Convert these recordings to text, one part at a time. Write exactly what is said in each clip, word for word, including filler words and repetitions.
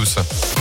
tous.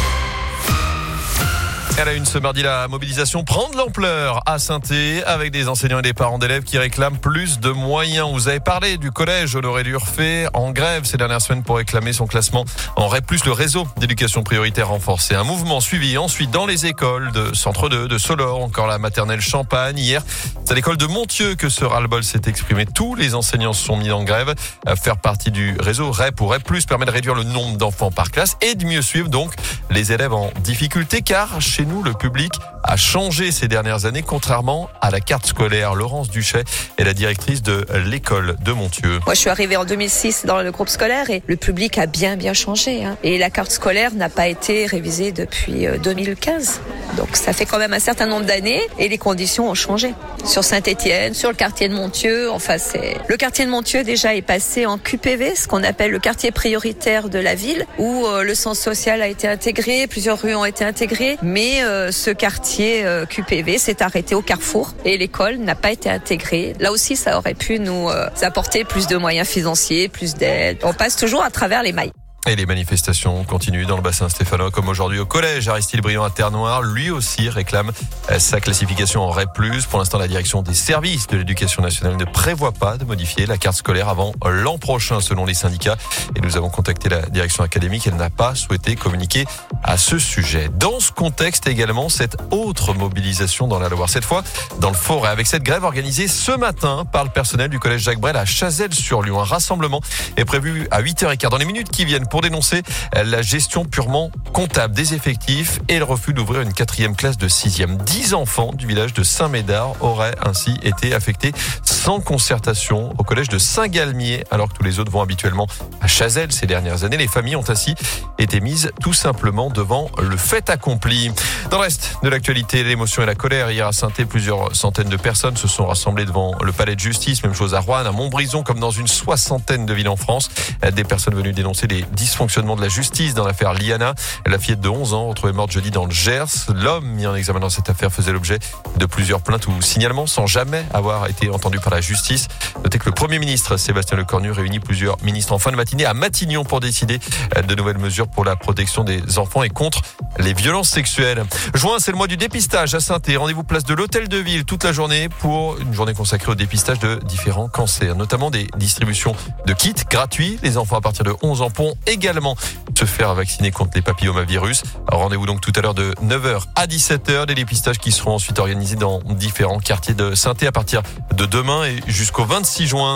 À la une ce mardi, la mobilisation prend de l'ampleur à Saint-Étienne avec des enseignants et des parents d'élèves qui réclament plus de moyens. Vous avez parlé du collège Honoré d'Urfé en grève ces dernières semaines pour réclamer son classement en R E P plus, le réseau d'éducation prioritaire renforcé. Un mouvement suivi ensuite dans les écoles de Centre deux, de Solor, encore la maternelle Champagne. Hier, c'est à l'école de Montieu que ce ras-le-bol s'est exprimé. Tous les enseignants se sont mis en grève. Faire partie du réseau R E P ou R E P plus permet de réduire le nombre d'enfants par classe et de mieux suivre donc les élèves en difficulté, car chez nous, le public a changé ces dernières années, contrairement à la carte scolaire. Laurence Duchet est la directrice de l'école de Montieu. Moi, je suis arrivée en deux mille six dans le groupe scolaire et le public a bien, bien changé. Hein. Et la carte scolaire n'a pas été révisée depuis deux mille quinze. Donc, ça fait quand même un certain nombre d'années et les conditions ont changé. Sur Saint-Étienne, sur le quartier de Montieu, enfin, c'est... Le quartier de Montieu, déjà, est passé en Q P V, ce qu'on appelle le quartier prioritaire de la ville, où euh, le centre social a été intégré, plusieurs rues ont été intégrées, mais euh, ce quartier euh, Q P V s'est arrêté au carrefour et l'école n'a pas été intégrée. Là aussi, ça aurait pu nous euh, apporter plus de moyens financiers, plus d'aide. On passe toujours à travers les mailles. Et les manifestations continuent dans le bassin stéphanois, comme aujourd'hui au collège Aristide Briand à Terre-Noire. Lui aussi réclame sa classification en R E P plus. Pour l'instant, la direction des services de l'éducation nationale ne prévoit pas de modifier la carte scolaire avant l'an prochain, selon les syndicats. Et nous avons contacté la direction académique. Elle n'a pas souhaité communiquer à ce sujet. Dans ce contexte également, cette autre mobilisation dans la Loire, cette fois dans le Forêt, avec cette grève organisée ce matin par le personnel du collège Jacques Brel à Chazelles-sur-Lyon. Un rassemblement est prévu à huit heures quinze dans les minutes qui viennent pour dénoncer la gestion purement comptable des effectifs et le refus d'ouvrir une quatrième classe de sixième. Dix enfants du village de Saint-Médard auraient ainsi été affectés sans concertation au collège de Saint-Galmier, alors que tous les autres vont habituellement à Chazelles ces dernières années. Les familles ont ainsi été mises tout simplement devant le fait accompli. Dans le reste de l'actualité, l'émotion et la colère. Hier à Saint-Étienne, plusieurs centaines de personnes se sont rassemblées devant le palais de justice. Même chose à Roanne, à Montbrison, comme dans une soixantaine de villes en France. Des personnes venues dénoncer les dysfonctionnement de la justice dans l'affaire Liana. La fillette de onze ans retrouvée morte jeudi dans le Gers. L'homme mis en examen dans cette affaire faisait l'objet de plusieurs plaintes ou signalements sans jamais avoir été entendu par la justice. Notez que le Premier ministre Sébastien Lecornu réunit plusieurs ministres en fin de matinée à Matignon pour décider de nouvelles mesures pour la protection des enfants et contre les violences sexuelles. Juin, c'est le mois du dépistage à Saint-Étienne. Rendez-vous place de l'Hôtel de Ville toute la journée pour une journée consacrée au dépistage de différents cancers, notamment des distributions de kits gratuits. Les enfants à partir de onze ans pourront également se faire vacciner contre les papillomavirus. Alors, rendez-vous donc tout à l'heure de neuf heures à dix-sept heures. Des dépistages qui seront ensuite organisés dans différents quartiers de Saint-Étienne à partir de demain et jusqu'au vingt-six juin.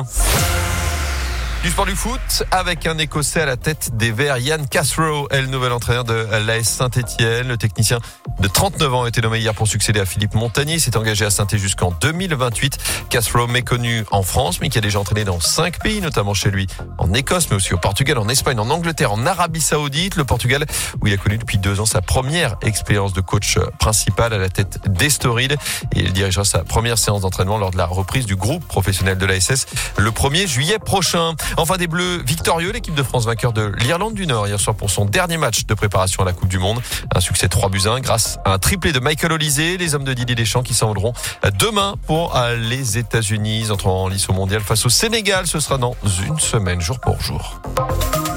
Du sport du foot, avec un Écossais à la tête des Verts, Ian Cathro est le nouvel entraîneur de l'A S Saint-Étienne. Le technicien de trente-neuf ans a été nommé hier pour succéder à Philippe Montagnier. Il s'est engagé à Saint-Étienne jusqu'en deux mille vingt-huit. Cathro, méconnu en France, mais qui a déjà entraîné dans cinq pays, notamment chez lui en Écosse, mais aussi au Portugal, en Espagne, en Angleterre, en Arabie Saoudite. Le Portugal, où il a connu depuis deux ans sa première expérience de coach principal à la tête d'Estoril. Et il dirigera sa première séance d'entraînement lors de la reprise du groupe professionnel de l'A S S le premier juillet prochain. Enfin, des Bleus victorieux, l'équipe de France vainqueur de l'Irlande du Nord hier soir pour son dernier match de préparation à la Coupe du Monde. Un succès trois buts à un grâce à un triplé de Michael Olysée. Les hommes de Didier Deschamps qui s'envoleront demain pour les États-Unis. Ils entreront en lice au mondial face au Sénégal. Ce sera dans une semaine, jour pour jour.